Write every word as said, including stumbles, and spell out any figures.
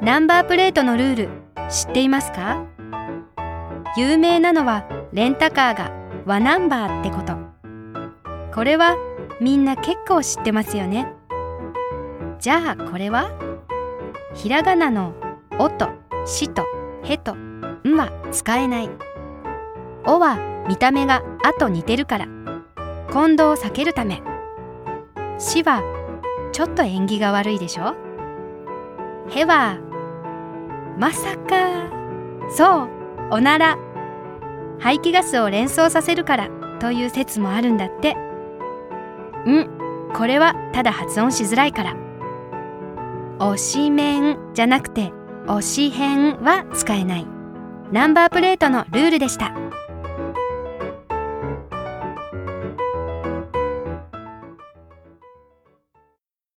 ナンバープレートのルール知っていますか？有名なのはレンタカーがワナンバーってこと。これはみんな結構知ってますよね。じゃあこれは？ひらがなのおとしとへとんは使えない。おは見た目があと似てるから混同を避けるため。しはちょっと縁起が悪いでしょ。へはまさか、そう、おなら。排気ガスを連想させるからという説もあるんだって。ん、これはただ発音しづらいから。おしめんじゃなくておしへんは使えない。ナンバープレートのルールでした。